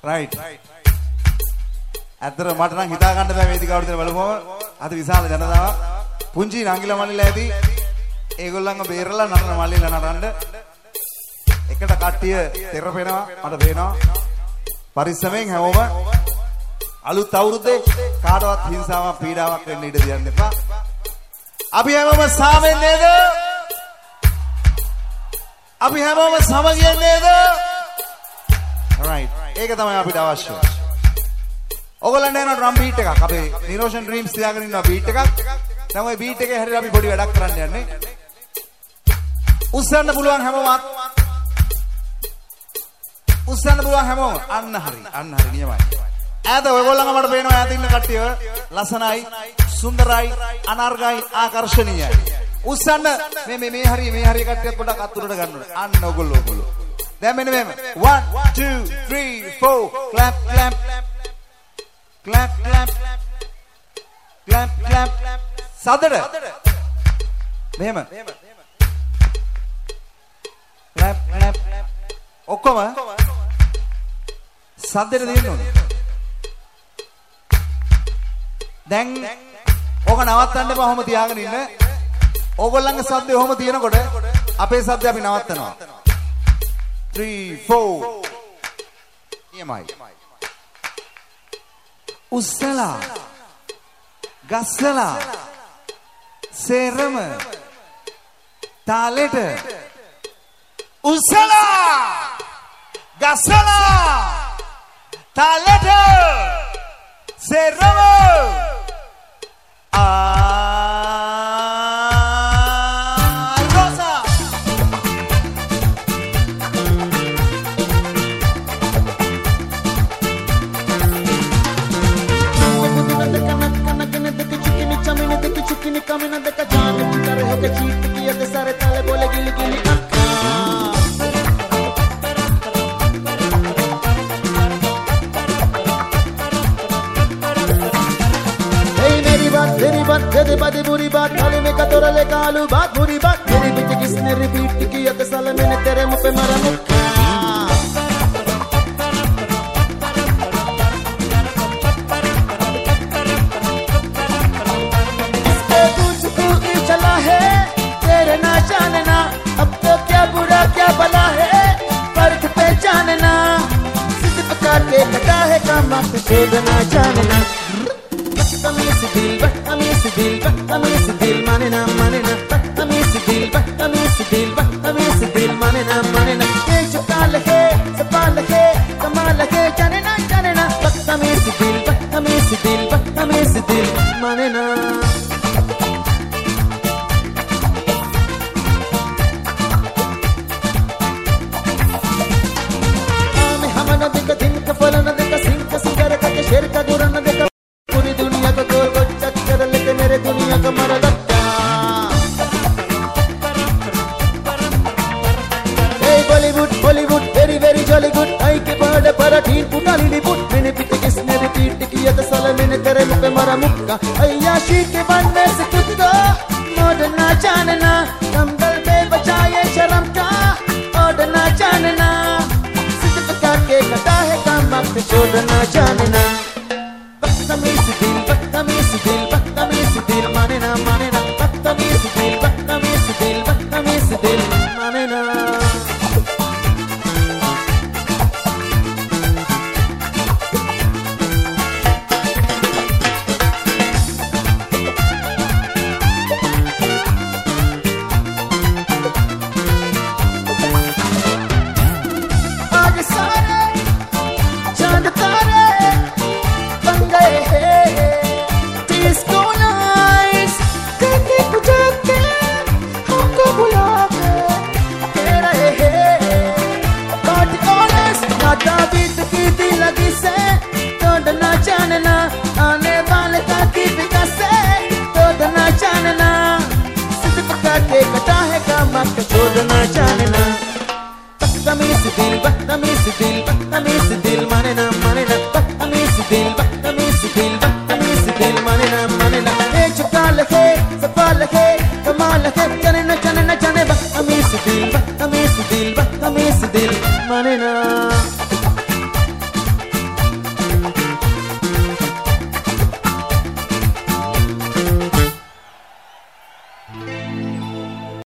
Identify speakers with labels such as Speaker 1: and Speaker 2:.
Speaker 1: right. ඇත්තට මට නම් හිතා ගන්න බෑ වේදිකාවට දෙන බලපුවම අද විශාල ජනතාවක් පුංචි නංගිලා මල්ලිලා ඇති ඒගොල්ලන්ව බේරලා නටන මල්ලිලා නටන්න එකට කට්ටිය තෙරපෙනවා මට පේනවා පරිස්සමෙන් හැමෝම අලුත් අවුරුද්දේ කාටවත් හිංසාවක් පීඩාවක් වෙන්න ඉඩ දෙන්න එපා අපි හැමෝම සාමෙන් නේද අපි හැමෝම සමගියෙන් නේද right ඒක තමයි අපිට අවශ්‍ය ඔයගොල්ලන්ට එන ඩ්‍රම් බීට් එකක් අපේ නිරෝෂන් ඩ්‍රීම්ස් තියාගෙන ඉන්නවා බීට් එකක් දැන් ওই බීට් එකේ හැරිලා අපි පොඩි වැඩක් කරන්න යන්නේ උස්සන්න පුළුවන් හැමෝම උස්සන්න පුළුවන් හැමෝම අන්න හරි නියමයි ඈත ඔයගොල්ලන්ව මට පේනවා ඈත ඉන්න කට්ටිය ලස්සනයි සුන්දරයි අනර්ගයි ආකර්ශනීයයි උස්සන්න මේ හරි කට්ටියත් පොඩක් අතුරට ගන්න ඕනේ අන්න ඔයගොල්ලෝ දැන් මෙන්න මෙහෙම 1 2 3 4 clap clap clap clap clap clap සදර මෙහෙම clap clap ඔක්කොම සදර දෙන්න ඕනේ දැන් ඕක නවත්තන්න එපා ඔහොම තියාගෙන ඉන්න ඕගොල්ලන්ගේ සද්දේ ඔහොම තියෙනකොට අපේ සද්දේ අපි නවත්තනවා 3 4 නියමයි උස්සලා ගස්සලා සේරම තාලෙට උස්සලා ගස්සලා තාලෙට සේරම
Speaker 2: Kamina de kajaan ki tarah ke cheat kiye te sare tale bole gili gili hey meri baat de badi buri baat thale mein katora le kaalu baat buri baat meri bich kisne repeat kiye te sale maine tere muh pe mara mukha जानना अब तो क्या बुरा क्या भला है फर्क पहचानना सिद्ध पका के कटा है काम मत छोड़ना जानना बदतमीज दिल मानना बदतमीज दिल मानना ये जो काल है सवाल है कमाल है जानना बदतमीज दिल मानना फलन देखा सिंह सिंगर का शेर का गुरन देखा पूरी दुनिया को गोल गोल चक्कर लेके मेरे दुनिया का मरा Dutta hey Bollywood very very jolly good आई के बड़े बड़ा ठीक पुटाली लिपुट मैंने पीछे किसने रिपीट किया तो साला मैंने तेरे मुंह पे मारा मुक्का अय्याशी के बनने से खुद को मोड़ना जानना कंबल में बचाए शर्म का ओढ़ना जानना के कटा है काम मत छोड़ना जानना बदतमीज दिल मानना बदतमीज दिल मानना आने वाले ताकि विकास से तोड़ना जानना सिद्ध पका के कटा है काम मत छोड़ना जानना बदतमीज दिल मानना बदतमीज दिल मानना ये जो काल है सवाल है कमाल है जानना बदतमीज दिल मानना